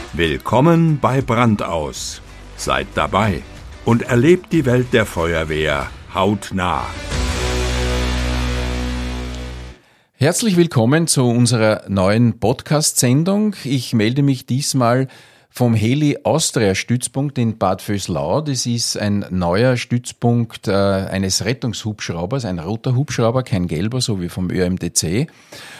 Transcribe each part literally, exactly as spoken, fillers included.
Willkommen bei Brandaus. Seid dabei und erlebt die Welt der Feuerwehr hautnah. Herzlich willkommen zu unserer neuen Podcast-Sendung. Ich melde mich diesmal vom Heli Austria Stützpunkt in Bad Vöslau. Das ist ein neuer Stützpunkt äh, eines Rettungshubschraubers, ein roter Hubschrauber, kein gelber, so wie vom Ö M D C.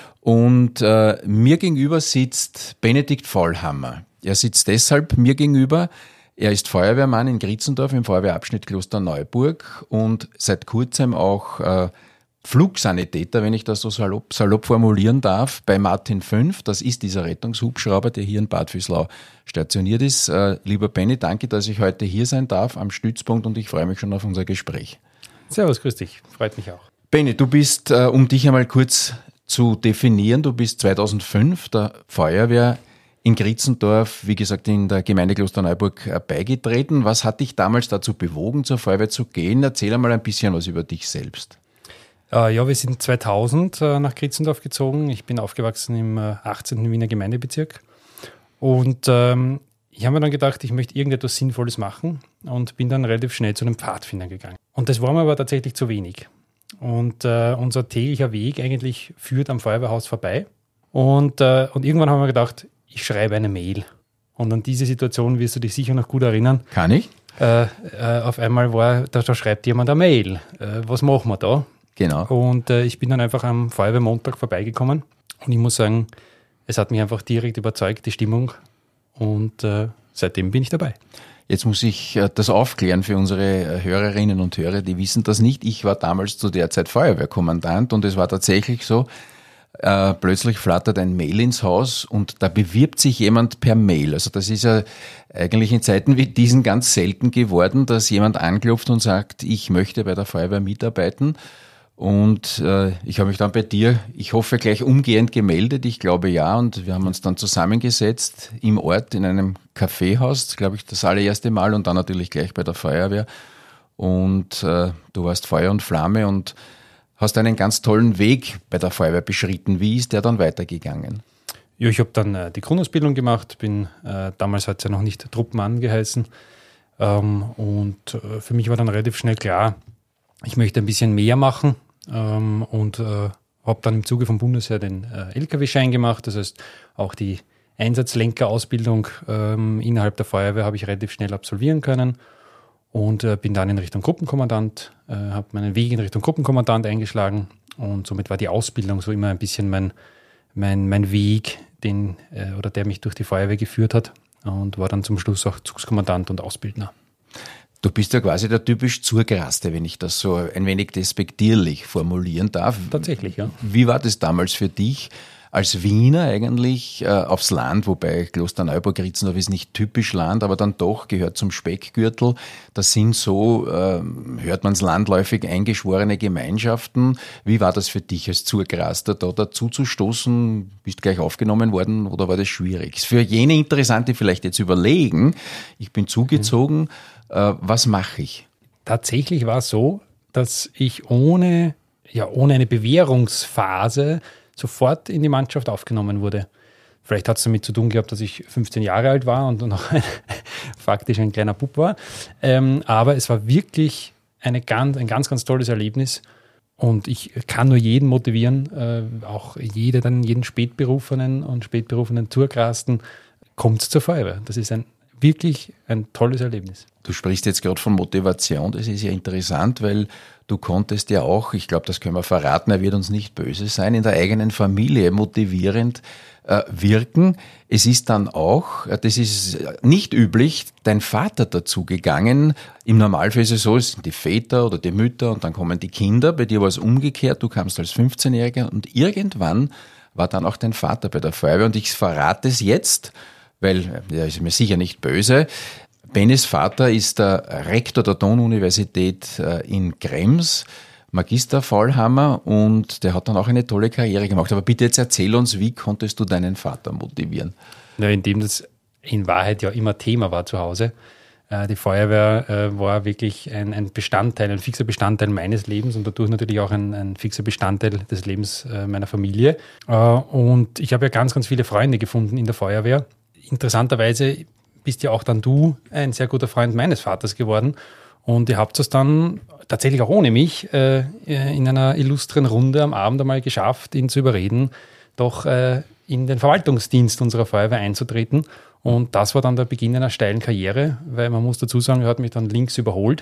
Und äh, mir gegenüber sitzt Benedikt Faulhammer. Er sitzt deshalb mir gegenüber. Er ist Feuerwehrmann in Grietzendorf im Feuerwehrabschnitt Klosterneuburg und seit kurzem auch äh, Flugsanitäter, wenn ich das so salopp, salopp formulieren darf, bei Martin fünf. Das ist dieser Rettungshubschrauber, der hier in Bad Vöslau stationiert ist. Äh, lieber Benny, danke, dass ich heute hier sein darf am Stützpunkt und ich freue mich schon auf unser Gespräch. Servus, grüß dich, freut mich auch. Benny, du bist, äh, um dich einmal kurz zu definieren, du bist zweitausendfünf der Feuerwehr in Grietzendorf, wie gesagt, in der Gemeinde Klosterneuburg beigetreten. Was hat dich damals dazu bewogen, zur Feuerwehr zu gehen? Erzähl einmal ein bisschen was über dich selbst. Äh, ja, wir sind zweitausend äh, nach Grietzendorf gezogen. Ich bin aufgewachsen im äh, achtzehnten Wiener Gemeindebezirk. Und ähm, ich habe mir dann gedacht, ich möchte irgendetwas Sinnvolles machen und bin dann relativ schnell zu einem Pfadfinder gegangen. Und das war mir aber tatsächlich zu wenig. Und äh, unser täglicher Weg eigentlich führt am Feuerwehrhaus vorbei. Und, äh, und irgendwann haben wir gedacht, ich schreibe eine Mail. Und an diese Situation wirst du dich sicher noch gut erinnern. Kann ich? Äh, äh, auf einmal war, da, da schreibt jemand eine Mail. Äh, was machen wir da? Genau. Und äh, ich bin dann einfach am Feuerwehrmontag vorbeigekommen. Und ich muss sagen, es hat mich einfach direkt überzeugt, die Stimmung. Und äh, seitdem bin ich dabei. Jetzt muss ich äh, das aufklären für unsere äh, Hörerinnen und Hörer, die wissen das nicht. Ich war damals zu der Zeit Feuerwehrkommandant und es war tatsächlich so, Äh, plötzlich flattert ein Mail ins Haus und da bewirbt sich jemand per Mail. Also das ist ja eigentlich in Zeiten wie diesen ganz selten geworden, dass jemand anklopft und sagt, ich möchte bei der Feuerwehr mitarbeiten. Und äh, ich habe mich dann bei dir, ich hoffe, gleich umgehend gemeldet. Ich glaube ja. Und wir haben uns dann zusammengesetzt im Ort in einem Kaffeehaus, glaube ich, das allererste Mal und dann natürlich gleich bei der Feuerwehr. Und äh, du warst Feuer und Flamme und hast einen ganz tollen Weg bei der Feuerwehr beschritten. Wie ist der dann weitergegangen? Ja, ich habe dann äh, die Grundausbildung gemacht, bin äh, damals hat es ja noch nicht Truppenmann geheißen. Ähm, und äh, für mich war dann relativ schnell klar, ich möchte ein bisschen mehr machen ähm, und äh, habe dann im Zuge vom Bundesheer den äh, L K W-Schein gemacht. Das heißt, auch die Einsatzlenkerausbildung ähm, innerhalb der Feuerwehr habe ich relativ schnell absolvieren können. Und äh, bin dann in Richtung Gruppenkommandant, äh, habe meinen Weg in Richtung Gruppenkommandant eingeschlagen und somit war die Ausbildung so immer ein bisschen mein, mein, mein Weg, den, äh, oder der mich durch die Feuerwehr geführt hat und war dann zum Schluss auch Zugskommandant und Ausbildner. Du bist ja quasi der typisch Zurgeraste, wenn ich das so ein wenig despektierlich formulieren darf. Tatsächlich, ja. Wie war das damals für dich? Als Wiener eigentlich äh, aufs Land, wobei Klosterneuburg, Grietzendorf ist nicht typisch Land, aber dann doch gehört zum Speckgürtel. Das sind so, äh, hört man es landläufig, eingeschworene Gemeinschaften. Wie war das für dich als Zurgraster, da dazu zu stoßen? Bist gleich aufgenommen worden oder war das schwierig? Ist für jene interessant, die vielleicht jetzt überlegen, ich bin zugezogen, mhm. äh, was mache ich? Tatsächlich war es so, dass ich ohne, ja, ohne eine Bewährungsphase sofort in die Mannschaft aufgenommen wurde. Vielleicht hat es damit zu tun gehabt, dass ich fünfzehn Jahre alt war und noch ein, faktisch ein kleiner Bub war. Ähm, aber es war wirklich eine ganz, ein ganz, ganz tolles Erlebnis. Und ich kann nur jeden motivieren, äh, auch jede, dann jeden Spätberufenen und Spätberufenen Zurgrasten, kommt zur Feuerwehr. Das ist ein wirklich ein tolles Erlebnis. Du sprichst jetzt gerade von Motivation, das ist ja interessant, weil du konntest ja auch, ich glaube, das können wir verraten, er wird uns nicht böse sein, in der eigenen Familie motivierend äh, wirken. Es ist dann auch, das ist nicht üblich, dein Vater dazu gegangen. Im Normalfall ist es so, es sind die Väter oder die Mütter und dann kommen die Kinder. Bei dir war es umgekehrt, du kamst als fünfzehnjähriger und irgendwann war dann auch dein Vater bei der Feuerwehr. Und ich verrate es jetzt, weil er ist mir sicher nicht böse. Bennys Vater ist der Rektor der Donau-Universität in Krems, Magister Faulhammer, und der hat dann auch eine tolle Karriere gemacht. Aber bitte jetzt erzähl uns, wie konntest du deinen Vater motivieren? Ja, indem das in Wahrheit ja immer Thema war zu Hause. Die Feuerwehr war wirklich ein, ein Bestandteil, ein fixer Bestandteil meines Lebens und dadurch natürlich auch ein, ein fixer Bestandteil des Lebens meiner Familie. Und ich habe ja ganz, ganz viele Freunde gefunden in der Feuerwehr. interessanterweise bist ja auch dann du ein sehr guter Freund meines Vaters geworden. Und ihr habt es dann tatsächlich auch ohne mich äh, in einer illustren Runde am Abend einmal geschafft, ihn zu überreden, doch äh, in den Verwaltungsdienst unserer Feuerwehr einzutreten. Und das war dann der Beginn einer steilen Karriere, weil man muss dazu sagen, er hat mich dann links überholt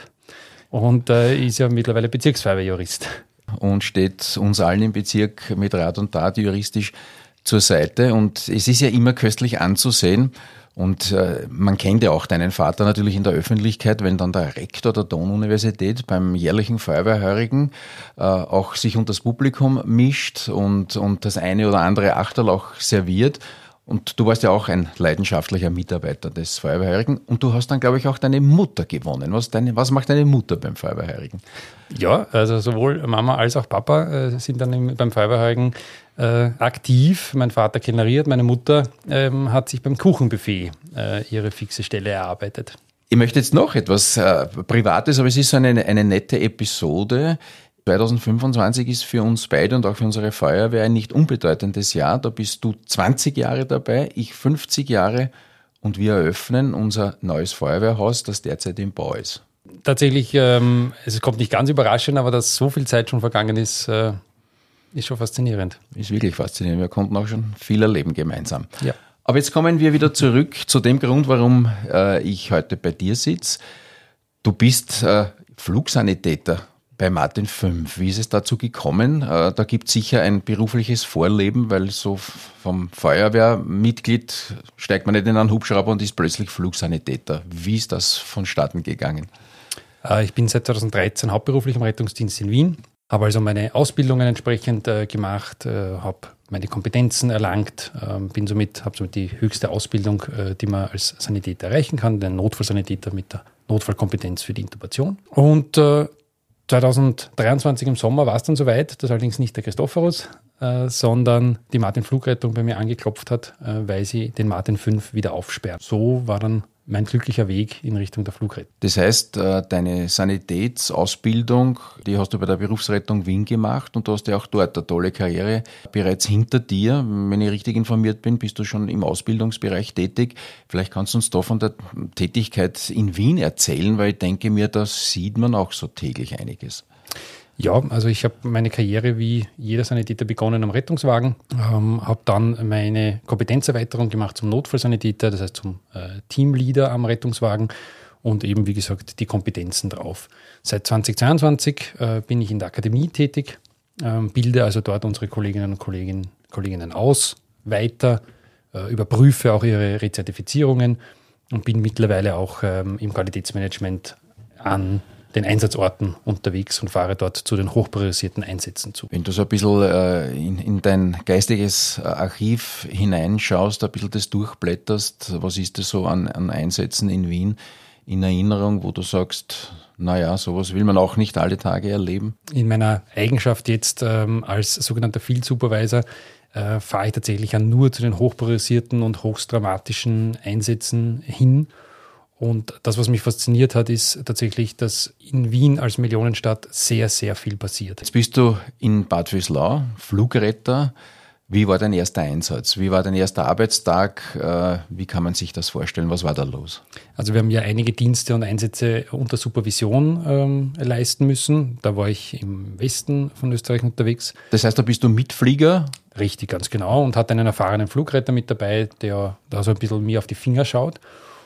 und äh, ist ja mittlerweile Bezirksfeuerwehrjurist. Und steht uns allen im Bezirk mit Rat und Tat juristisch zur Seite. Und es ist ja immer köstlich anzusehen. Und äh, man kennt ja auch deinen Vater natürlich in der Öffentlichkeit, wenn dann der Rektor der Donau-Universität beim jährlichen Feuerwehrheurigen äh, auch sich unter das Publikum mischt und, und das eine oder andere Achterl auch serviert. Und du warst ja auch ein leidenschaftlicher Mitarbeiter des Feuerwehrheurigen. Und du hast dann, glaube ich, auch deine Mutter gewonnen. Was, deine, was macht deine Mutter beim Feuerwehrheurigen? Ja, also sowohl Mama als auch Papa äh, sind dann im, beim Feuerwehrheurigen äh, aktiv. Mein Vater kellneriert, meine Mutter ähm, hat sich beim Kuchenbuffet äh, ihre fixe Stelle erarbeitet. Ich möchte jetzt noch etwas äh, Privates, aber es ist so eine, eine nette Episode. zwanzig fünfundzwanzig ist für uns beide und auch für unsere Feuerwehr ein nicht unbedeutendes Jahr. Da bist du zwanzig Jahre dabei, ich fünfzig Jahre und wir eröffnen unser neues Feuerwehrhaus, das derzeit im Bau ist. Tatsächlich, ähm, es kommt nicht ganz überraschend, aber dass so viel Zeit schon vergangen ist, äh, ist schon faszinierend. Ist wirklich faszinierend. Wir konnten auch schon viel erleben gemeinsam. Ja. Aber jetzt kommen wir wieder zurück zu dem Grund, warum äh, ich heute bei dir sitze. Du bist äh, Flugsanitäter bei Martin fünf. Wie ist es dazu gekommen? Da gibt es sicher ein berufliches Vorleben, weil so vom Feuerwehrmitglied steigt man nicht in einen Hubschrauber und ist plötzlich Flugsanitäter. Wie ist das vonstatten gegangen? Ich bin seit zweitausenddreizehn hauptberuflich im Rettungsdienst in Wien, habe also meine Ausbildungen entsprechend äh, gemacht, äh, habe meine Kompetenzen erlangt, äh, bin somit, habe somit die höchste Ausbildung, äh, die man als Sanitäter erreichen kann, den Notfallsanitäter mit der Notfallkompetenz für die Intubation. Und äh, zweitausenddreiundzwanzig im Sommer war es dann soweit, dass allerdings nicht der Christophorus, äh, sondern die Martin Flugrettung bei mir angeklopft hat, äh, weil sie den Martin fünf wieder aufsperren. So war dann mein glücklicher Weg in Richtung der Flugrettung. Das heißt, äh, deine Sanitätsausbildung, die hast du bei der Berufsrettung Wien gemacht und du hast ja auch dort eine tolle Karriere bereits hinter dir. Wenn ich richtig informiert bin, bist du schon im Ausbildungsbereich tätig. Vielleicht kannst du uns da von der Tätigkeit in Wien erzählen, weil ich denke mir, da sieht man auch so täglich einiges. Ja, also ich habe meine Karriere wie jeder Sanitäter begonnen am Rettungswagen, ähm, habe dann meine Kompetenzerweiterung gemacht zum Notfallsanitäter, das heißt zum äh, Teamleader am Rettungswagen und eben, wie gesagt, die Kompetenzen drauf. Seit zweitausendzweiundzwanzig äh, bin ich in der Akademie tätig, äh, bilde also dort unsere Kolleginnen und Kollegen, Kolleginnen aus, weiter, äh, überprüfe auch ihre Rezertifizierungen und bin mittlerweile auch ähm, im Qualitätsmanagement an den Einsatzorten unterwegs und fahre dort zu den hochpriorisierten Einsätzen zu. Wenn du so ein bisschen äh, in, in dein geistiges Archiv hineinschaust, ein bisschen das durchblätterst, was ist das so an, an Einsätzen in Wien in Erinnerung, wo du sagst, naja, sowas will man auch nicht alle Tage erleben? In meiner Eigenschaft jetzt ähm, als sogenannter Field Supervisor äh, fahre ich tatsächlich ja nur zu den hochpriorisierten und hochst dramatischen Einsätzen hin. Und das, was mich fasziniert hat, ist tatsächlich, dass in Wien als Millionenstadt sehr, sehr viel passiert. Jetzt bist du in Bad Vöslau, Flugretter. Wie war dein erster Einsatz? Wie war dein erster Arbeitstag? Wie kann man sich das vorstellen? Was war da los? Also wir haben ja einige Dienste und Einsätze unter Supervision ähm, leisten müssen. Da war ich im Westen von Österreich unterwegs. Das heißt, da bist du Mitflieger? Richtig, ganz genau. Und hatte einen erfahrenen Flugretter mit dabei, der da so ein bisschen mir auf die Finger schaut.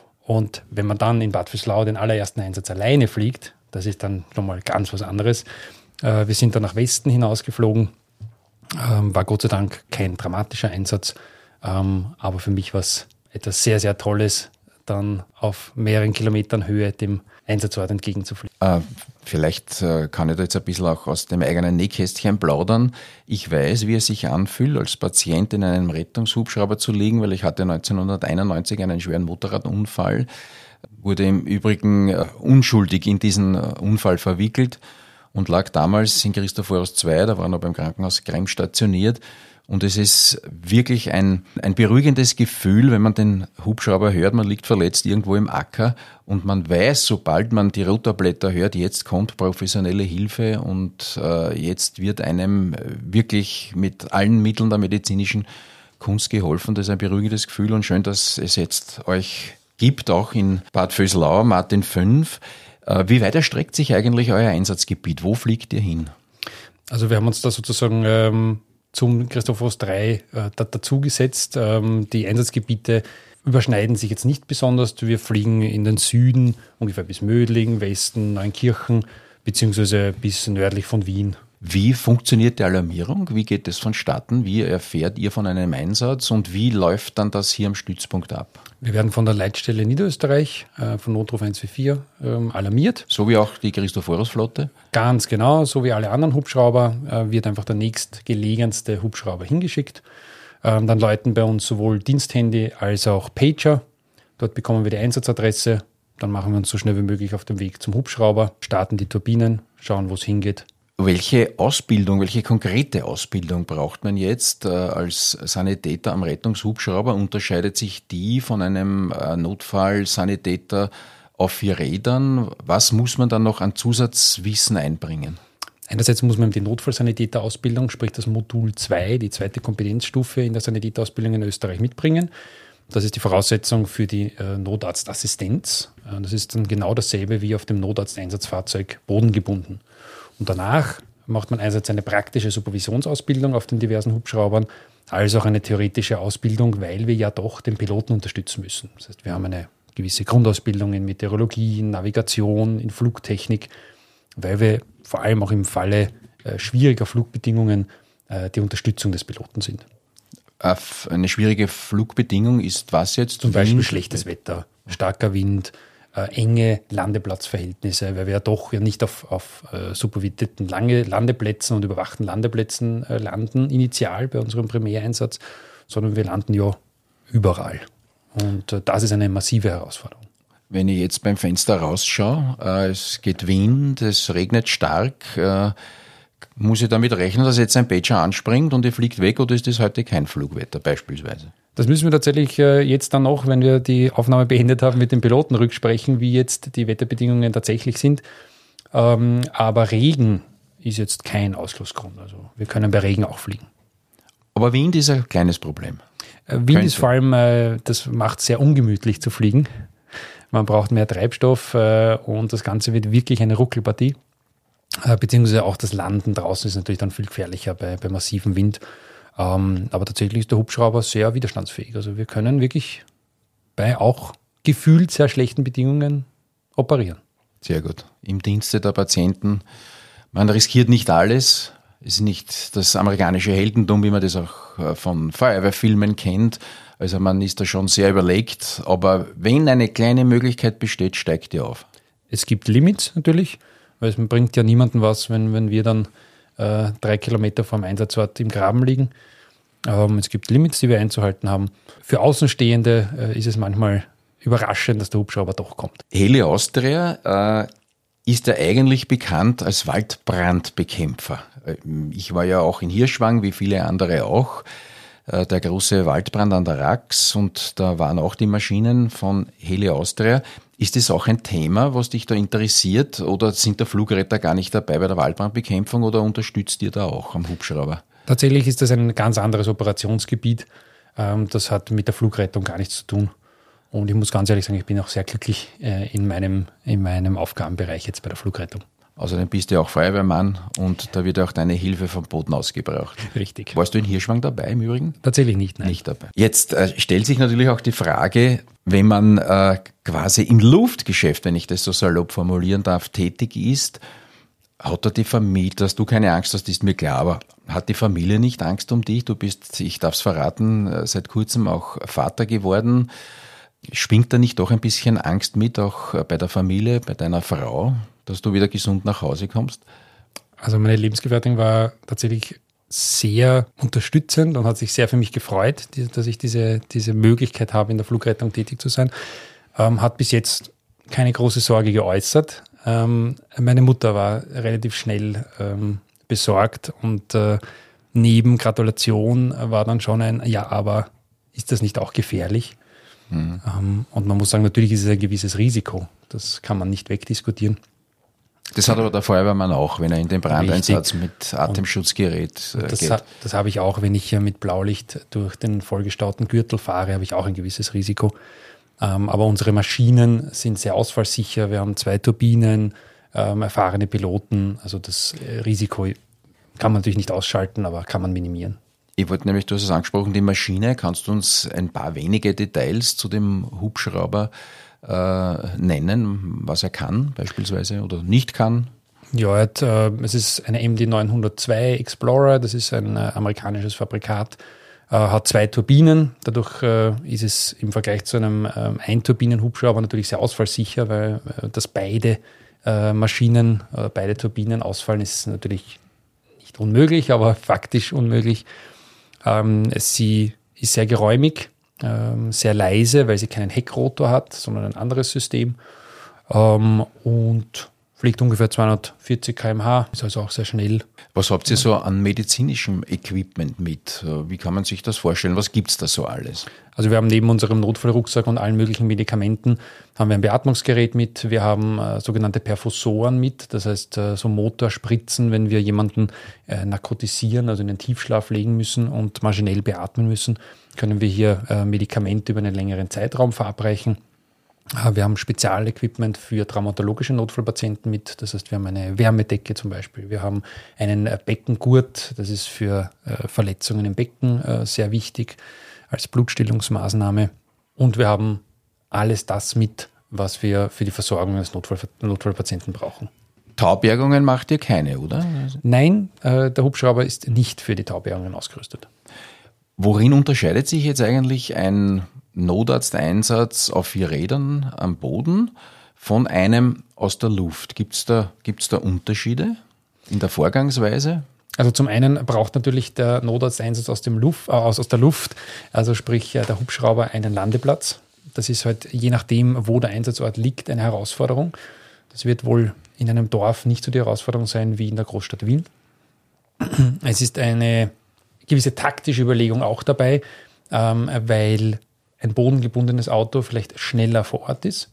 Und wenn man dann in Bad Vöslau den allerersten Einsatz alleine fliegt, das ist dann nochmal ganz was anderes. Äh, wir sind dann nach Westen hinausgeflogen, ähm, war Gott sei Dank kein dramatischer Einsatz, ähm, aber für mich war es etwas sehr, sehr Tolles, dann auf mehreren Kilometern Höhe dem Einsatzort entgegenzufliegen. Äh, vielleicht äh, kann ich da jetzt ein bisschen auch aus dem eigenen Nähkästchen plaudern. Ich weiß, wie es sich anfühlt, als Patient in einem Rettungshubschrauber zu liegen, weil ich hatte neunzehnhunderteinundneunzig einen schweren Motorradunfall, wurde im Übrigen äh, unschuldig in diesen äh, Unfall verwickelt und lag damals in Christophorus zwei, da war er noch beim Krankenhaus Krems stationiert. Und es ist wirklich ein, ein beruhigendes Gefühl, wenn man den Hubschrauber hört, man liegt verletzt irgendwo im Acker und man weiß, sobald man die Rotorblätter hört, jetzt kommt professionelle Hilfe und äh, jetzt wird einem wirklich mit allen Mitteln der medizinischen Kunst geholfen. Das ist ein beruhigendes Gefühl und schön, dass es jetzt euch gibt, auch in Bad Vöslau, Martin fünf. Wie weit erstreckt sich eigentlich euer Einsatzgebiet? Wo fliegt ihr hin? Also wir haben uns da sozusagen ähm, zum Christophorus drei äh, dazu gesetzt. Ähm, die Einsatzgebiete überschneiden sich jetzt nicht besonders. Wir fliegen in den Süden, ungefähr bis Mödling, Westen, Neunkirchen, beziehungsweise bis nördlich von Wien. Wie funktioniert die Alarmierung? Wie geht es vonstatten? Wie erfährt ihr von einem Einsatz und wie läuft dann das hier am Stützpunkt ab? Wir werden von der Leitstelle Niederösterreich, äh, von Notruf eins vier vier, ähm, alarmiert. So wie auch die Christophorus-Flotte? Ganz genau, so wie alle anderen Hubschrauber äh, wird einfach der nächstgelegenste Hubschrauber hingeschickt. Ähm, dann läuten bei uns sowohl Diensthandy als auch Pager. Dort bekommen wir die Einsatzadresse. Dann machen wir uns so schnell wie möglich auf den Weg zum Hubschrauber, starten die Turbinen, schauen, wo es hingeht. Welche Ausbildung, welche konkrete Ausbildung braucht man jetzt äh, als Sanitäter am Rettungshubschrauber? Unterscheidet sich die von einem äh, Notfallsanitäter auf vier Rädern? Was muss man dann noch an Zusatzwissen einbringen? Einerseits muss man die Notfallsanitäterausbildung, sprich das Modul zwei, die zweite Kompetenzstufe in der Sanitäterausbildung in Österreich mitbringen. Das ist die Voraussetzung für die äh, Notarztassistenz. Äh, das ist dann genau dasselbe wie auf dem Notarzteinsatzfahrzeug bodengebunden. Und danach macht man einerseits eine praktische Supervisionsausbildung auf den diversen Hubschraubern, als auch eine theoretische Ausbildung, weil wir ja doch den Piloten unterstützen müssen. Das heißt, wir haben eine gewisse Grundausbildung in Meteorologie, in Navigation, in Flugtechnik, weil wir vor allem auch im Falle äh, schwieriger Flugbedingungen äh, die Unterstützung des Piloten sind. Eine schwierige Flugbedingung ist was jetzt? Zum Beispiel schlechtes Wetter, starker Wind, Äh, enge Landeplatzverhältnisse, weil wir ja doch ja nicht auf, auf äh, supervidierten lange Landeplätzen und überwachten Landeplätzen äh, landen, initial bei unserem Primäreinsatz, sondern wir landen ja überall. Und äh, das ist eine massive Herausforderung. Wenn ich jetzt beim Fenster rausschaue, äh, es geht Wind, es regnet stark, äh, muss ich damit rechnen, dass jetzt ein Pager anspringt und ihr fliegt weg, oder ist das heute kein Flugwetter beispielsweise? Das müssen wir tatsächlich äh, jetzt dann noch, wenn wir die Aufnahme beendet haben, mit den Piloten rücksprechen, wie jetzt die Wetterbedingungen tatsächlich sind. Ähm, aber Regen ist jetzt kein Ausschlussgrund. Also wir können bei Regen auch fliegen. Aber Wind ist ein kleines Problem. Äh, Wind Könnte. ist vor allem, äh, das macht es sehr ungemütlich zu fliegen. Man braucht mehr Treibstoff äh, und das Ganze wird wirklich eine Ruckelpartie. Äh, beziehungsweise auch das Landen draußen ist natürlich dann viel gefährlicher bei, bei massivem Wind. Ähm, aber tatsächlich ist der Hubschrauber sehr widerstandsfähig. Also wir können wirklich bei auch gefühlt sehr schlechten Bedingungen operieren. Sehr gut. Im Dienste der Patienten. Man riskiert nicht alles. Es ist nicht das amerikanische Heldentum, wie man das auch von Feuerwehrfilmen kennt. Also man ist da schon sehr überlegt. Aber wenn eine kleine Möglichkeit besteht, steigt die auf. Es gibt Limits natürlich, weil es bringt ja niemandem was, wenn, wenn wir dann äh, drei Kilometer vom Einsatzort im Graben liegen. Ähm, es gibt Limits, die wir einzuhalten haben. Für Außenstehende äh, ist es manchmal überraschend, dass der Hubschrauber doch kommt. Heli Austria äh, ist ja eigentlich bekannt als Waldbrandbekämpfer. Ich war ja auch in Hirschwang, wie viele andere auch. Äh, der große Waldbrand an der Rax, und da waren auch die Maschinen von Heli Austria. Ist das auch ein Thema, was dich da interessiert, oder sind der Flugretter gar nicht dabei bei der Waldbrandbekämpfung, oder unterstützt ihr da auch am Hubschrauber? Tatsächlich ist das ein ganz anderes Operationsgebiet. Das hat mit der Flugrettung gar nichts zu tun. Und ich muss ganz ehrlich sagen, ich bin auch sehr glücklich in meinem, in meinem Aufgabenbereich jetzt bei der Flugrettung. Außerdem bist du ja auch Feuerwehrmann und da wird auch deine Hilfe vom Boden aus gebraucht. Richtig. Warst du in Hirschwang dabei im Übrigen? Tatsächlich nicht, nein. Nicht dabei. Jetzt äh, stellt sich natürlich auch die Frage, wenn man äh, quasi im Luftgeschäft, wenn ich das so salopp formulieren darf, tätig ist, hat da die Familie, dass du keine Angst hast, ist mir klar, aber hat die Familie nicht Angst um dich? Du bist, ich darf es verraten, seit kurzem auch Vater geworden. Schwingt da nicht doch ein bisschen Angst mit, auch bei der Familie, bei deiner Frau, dass du wieder gesund nach Hause kommst? Also meine Lebensgefährtin war tatsächlich sehr unterstützend und hat sich sehr für mich gefreut, dass ich diese, diese Möglichkeit habe, in der Flugrettung tätig zu sein. Ähm, hat bis jetzt keine große Sorge geäußert. Ähm, meine Mutter war relativ schnell ähm, besorgt und äh, neben Gratulation war dann schon ein, ja, aber ist das nicht auch gefährlich? Mhm. Ähm, und man muss sagen, natürlich ist es ein gewisses Risiko. Das kann man nicht wegdiskutieren. Das hat aber der Feuerwehrmann auch, wenn er in den Brandeinsatz Richtig. mit Atemschutzgerät äh, Das, geht. ha- das habe ich auch, wenn ich hier mit Blaulicht durch den vollgestauten Gürtel fahre, habe ich auch ein gewisses Risiko. Ähm, aber unsere Maschinen sind sehr ausfallsicher. Wir haben zwei Turbinen, ähm, erfahrene Piloten. Also das äh, Risiko kann man natürlich nicht ausschalten, aber kann man minimieren. Ich wollte nämlich, du hast es angesprochen, die Maschine. Kannst du uns ein paar wenige Details zu dem Hubschrauber äh, nennen, was er kann beispielsweise oder nicht kann? Ja, er hat, äh, es ist eine M D neunhundertzwei Explorer, das ist ein äh, amerikanisches Fabrikat, äh, hat zwei Turbinen. Dadurch äh, ist es im Vergleich zu einem äh, Einturbinen-Hubschrauber natürlich sehr ausfallsicher, weil äh, dass beide äh, Maschinen, äh, beide Turbinen ausfallen, ist natürlich nicht unmöglich, aber faktisch unmöglich. Ähm, es, sie ist sehr geräumig, ähm, sehr leise, weil sie keinen Heckrotor hat, sondern ein anderes System. Ähm, und fliegt ungefähr zweihundertvierzig Kilometer pro Stunde, ist also auch sehr schnell. Was habt ihr so an medizinischem Equipment mit? Wie kann man sich das vorstellen? Was gibt's da so alles? Also wir haben neben unserem Notfallrucksack und allen möglichen Medikamenten haben wir ein Beatmungsgerät mit. Wir haben äh, sogenannte Perfusoren mit, das heißt äh, so Motorspritzen, wenn wir jemanden äh, narkotisieren, also in den Tiefschlaf legen müssen und maschinell beatmen müssen, können wir hier äh, Medikamente über einen längeren Zeitraum verabreichen. Wir haben Spezialequipment für traumatologische Notfallpatienten mit. Das heißt, wir haben eine Wärmedecke zum Beispiel. Wir haben einen Beckengurt. Das ist für äh, Verletzungen im Becken äh, sehr wichtig als Blutstillungsmaßnahme. Und wir haben alles das mit, was wir für die Versorgung eines Notfall, Notfallpatienten brauchen. Taubergungen macht ihr keine, oder? Nein, äh, der Hubschrauber ist nicht für die Taubergungen ausgerüstet. Worin unterscheidet sich jetzt eigentlich ein Notarzteinsatz auf vier Rädern am Boden von einem aus der Luft? Gibt es da, gibt's da Unterschiede in der Vorgangsweise? Also zum einen braucht natürlich der Notarzteinsatz aus, dem Luft, äh, aus, aus der Luft, also sprich äh, der Hubschrauber, einen Landeplatz. Das ist halt je nachdem, wo der Einsatzort liegt, eine Herausforderung. Das wird wohl in einem Dorf nicht so die Herausforderung sein wie in der Großstadt Wien. Es ist eine gewisse taktische Überlegung auch dabei, ähm, weil ein bodengebundenes Auto vielleicht schneller vor Ort ist.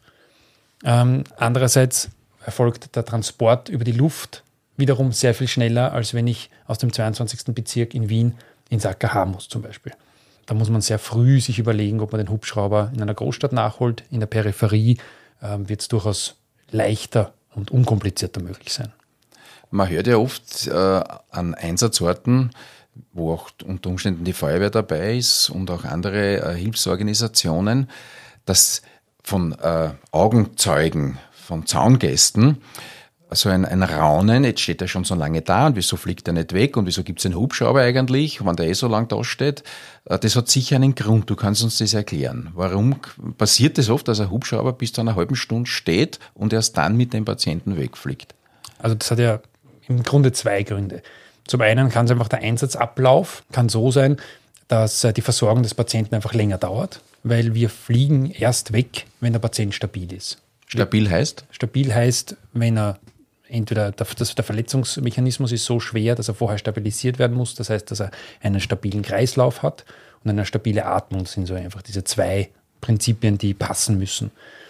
Ähm, andererseits erfolgt der Transport über die Luft wiederum sehr viel schneller, als wenn ich aus dem zweiundzwanzigsten Bezirk in Wien ins A K H muss zum Beispiel. Da muss man sehr früh sich überlegen, ob man den Hubschrauber in einer Großstadt nachholt. In der Peripherie ähm, wird es durchaus leichter und unkomplizierter möglich sein. Man hört ja oft äh, an Einsatzorten, wo auch unter Umständen die Feuerwehr dabei ist und auch andere äh, Hilfsorganisationen, dass von äh, Augenzeugen, von Zaungästen, so ein, ein Raunen, jetzt steht er schon so lange da und wieso fliegt er nicht weg und wieso gibt es einen Hubschrauber eigentlich, wenn der eh so lange da steht, äh, das hat sicher einen Grund, du kannst uns das erklären. Warum passiert es das oft, dass ein Hubschrauber bis zu einer halben Stunde steht und erst dann mit dem Patienten wegfliegt? Also das hat ja im Grunde zwei Gründe. Zum einen kann es einfach der Einsatzablauf kann so sein, dass die Versorgung des Patienten einfach länger dauert, weil wir fliegen erst weg, wenn der Patient stabil ist. Stabil heißt? Stabil heißt, wenn er entweder der, das, der Verletzungsmechanismus ist so schwer, dass er vorher stabilisiert werden muss. Das heißt, dass er einen stabilen Kreislauf hat und eine stabile Atmung. Das sind so einfach diese zwei Prinzipien, die passen müssen.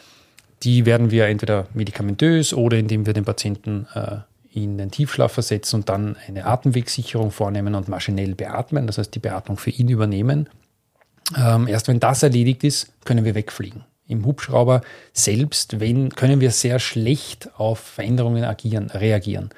Die werden wir entweder medikamentös oder indem wir den Patienten äh, in den Tiefschlaf versetzen und dann eine Atemwegssicherung vornehmen und maschinell beatmen, das heißt die Beatmung für ihn übernehmen. Ähm, erst wenn das erledigt ist, können wir wegfliegen. Im Hubschrauber selbst wenn, können wir sehr schlecht auf Veränderungen agieren, reagieren.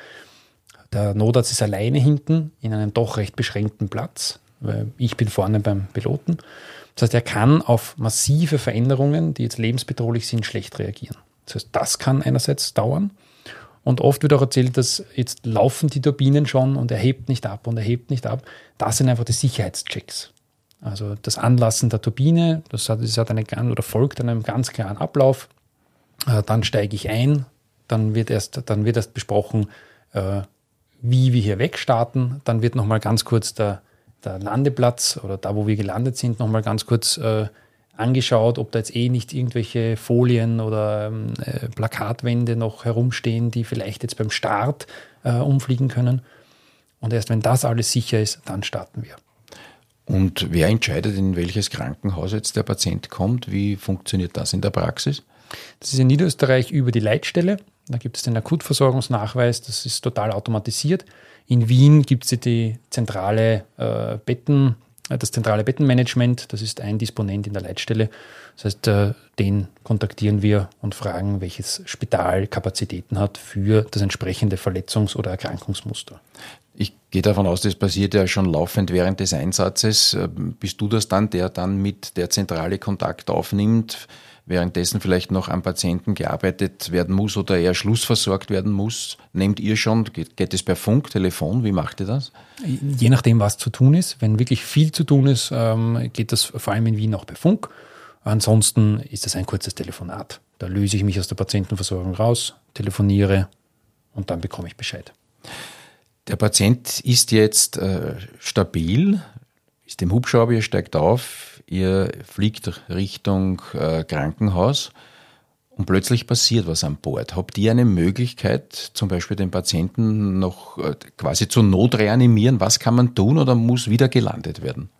Der Notarzt ist alleine hinten in einem doch recht beschränkten Platz, weil ich bin vorne beim Piloten. Das heißt, er kann auf massive Veränderungen, die jetzt lebensbedrohlich sind, schlecht reagieren. Das heißt, das kann einerseits dauern. Und oft wird auch erzählt, dass jetzt laufen die Turbinen schon und er hebt nicht ab und er hebt nicht ab. Das sind einfach die Sicherheitschecks. Also das Anlassen der Turbine, das hat, das hat eine, oder folgt einem ganz klaren Ablauf. Äh, dann steige ich ein, dann wird erst, dann wird erst besprochen, äh, wie wir hier wegstarten. Dann wird nochmal ganz kurz der, der Landeplatz oder da, wo wir gelandet sind, nochmal ganz kurz äh, angeschaut, ob da jetzt eh nicht irgendwelche Folien oder äh, Plakatwände noch herumstehen, die vielleicht jetzt beim Start äh, umfliegen können. Und erst wenn das alles sicher ist, dann starten wir. Und wer entscheidet, in welches Krankenhaus jetzt der Patient kommt? Wie funktioniert das in der Praxis? Das ist in Niederösterreich über die Leitstelle. Da gibt es den Akutversorgungsnachweis, das ist total automatisiert. In Wien gibt es die zentrale äh, Betten, äh, das zentrale Bettenmanagement, das ist ein Disponent in der Leitstelle. Das heißt, äh, den kontaktieren wir und fragen, welches Spital Kapazitäten hat für das entsprechende Verletzungs- oder Erkrankungsmuster. Ich gehe davon aus, das passiert ja schon laufend während des Einsatzes. Bist du das dann, der dann mit der Zentrale Kontakt aufnimmt, währenddessen vielleicht noch am Patienten gearbeitet werden muss oder er schlussversorgt werden muss? Nehmt ihr schon, geht, geht es per Funk, Telefon, wie macht ihr das? Je nachdem, was zu tun ist. Wenn wirklich viel zu tun ist, geht das vor allem in Wien auch per Funk. Ansonsten ist das ein kurzes Telefonat. Da löse ich mich aus der Patientenversorgung raus, telefoniere und dann bekomme ich Bescheid. Der Patient ist jetzt äh, stabil, ist im Hubschrauber, ihr steigt auf, ihr fliegt Richtung äh, Krankenhaus und plötzlich passiert was an Bord. Habt ihr eine Möglichkeit, zum Beispiel den Patienten noch äh, quasi zur Not reanimieren? Was kann man tun oder muss wieder gelandet werden?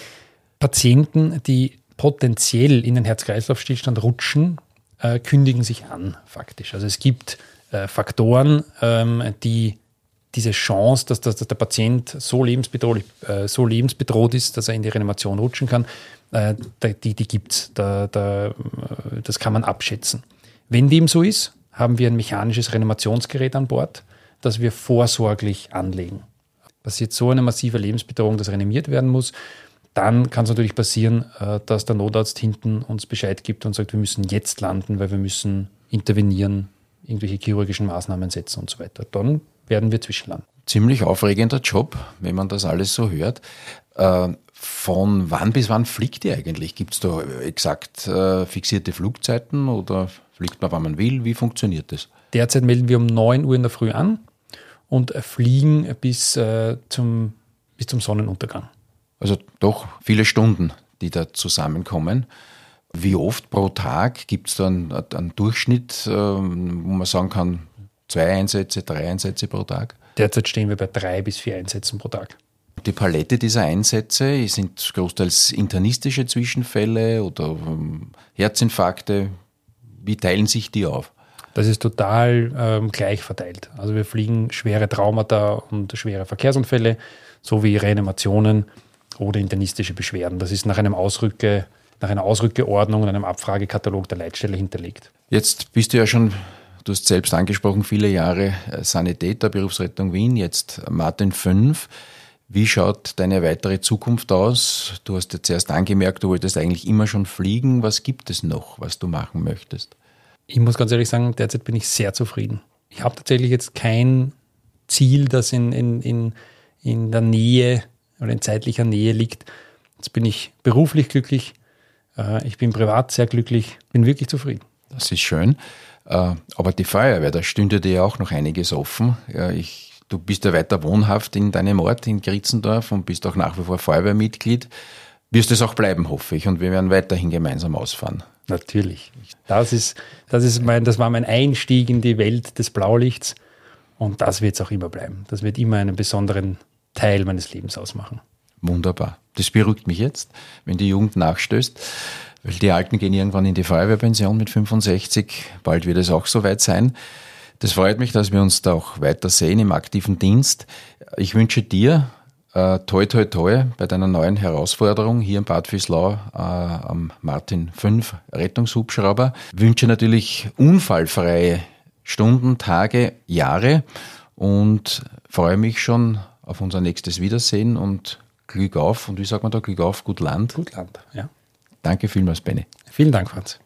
Patienten, die potenziell in den Herz-Kreislauf-Stillstand rutschen, äh, kündigen sich an faktisch. Also es gibt äh, Faktoren, ähm, die diese Chance, dass, dass, dass der Patient so lebensbedrohlich, äh, so lebensbedroht ist, dass er in die Reanimation rutschen kann, äh, die, die gibt es. Da, da, das kann man abschätzen. Wenn dem so ist, haben wir ein mechanisches Reanimationsgerät an Bord, das wir vorsorglich anlegen. Passiert so eine massive Lebensbedrohung, dass reanimiert werden muss, dann kann es natürlich passieren, äh, dass der Notarzt hinten uns Bescheid gibt und sagt, wir müssen jetzt landen, weil wir müssen intervenieren, irgendwelche chirurgischen Maßnahmen setzen und so weiter. Dann werden wir zwischenlanden. Ziemlich aufregender Job, wenn man das alles so hört. Äh, von wann bis wann fliegt ihr eigentlich? Gibt es da exakt äh, fixierte Flugzeiten oder fliegt man, wann man will? Wie funktioniert das? Derzeit melden wir um neun Uhr in der Früh an und fliegen bis, äh, zum, bis zum Sonnenuntergang. Also doch viele Stunden, die da zusammenkommen. Wie oft pro Tag gibt es da einen, einen Durchschnitt, äh, wo man sagen kann, zwei Einsätze, drei Einsätze pro Tag? Derzeit stehen wir bei drei bis vier Einsätzen pro Tag. Die Palette dieser Einsätze sind großteils internistische Zwischenfälle oder ähm, Herzinfarkte. Wie teilen sich die auf? Das ist total ähm, gleich verteilt. Also wir fliegen schwere Traumata und schwere Verkehrsunfälle sowie Reanimationen oder internistische Beschwerden. Das ist nach einem Ausrücke, nach einer Ausrückeordnung und einem Abfragekatalog der Leitstelle hinterlegt. Jetzt bist du ja schon, du hast selbst angesprochen, viele Jahre Sanitäter, Berufsrettung Wien, jetzt Martin fünf. Wie schaut deine weitere Zukunft aus? Du hast jetzt erst angemerkt, du wolltest eigentlich immer schon fliegen. Was gibt es noch, was du machen möchtest? Ich muss ganz ehrlich sagen, derzeit bin ich sehr zufrieden. Ich habe tatsächlich jetzt kein Ziel, das in, in, in, in der Nähe oder in zeitlicher Nähe liegt. Jetzt bin ich beruflich glücklich, ich bin privat sehr glücklich, bin wirklich zufrieden. Das ist schön. Aber die Feuerwehr, da stünde dir ja auch noch einiges offen. Ich, du bist ja weiter wohnhaft in deinem Ort in Gritzendorf und bist auch nach wie vor Feuerwehrmitglied. Wirst es auch bleiben, hoffe ich, und wir werden weiterhin gemeinsam ausfahren. Natürlich. Das ist, das ist mein, das war mein Einstieg in die Welt des Blaulichts und das wird es auch immer bleiben. Das wird immer einen besonderen Teil meines Lebens ausmachen. Wunderbar. Das beruhigt mich jetzt, wenn die Jugend nachstößt, weil die Alten gehen irgendwann in die Feuerwehrpension mit fünfundsechzig. Bald wird es auch soweit sein. Das freut mich, dass wir uns da auch weiter sehen im aktiven Dienst. Ich wünsche dir äh, toi toi toi bei deiner neuen Herausforderung hier in Bad Vöslau äh, am Martin fünf Rettungshubschrauber. Wünsche natürlich unfallfreie Stunden, Tage, Jahre und freue mich schon auf unser nächstes Wiedersehen und Glück auf. Und wie sagt man da? Glück auf, gut Land. Gut Land, ja. Danke vielmals, Benny. Vielen Dank, Franz.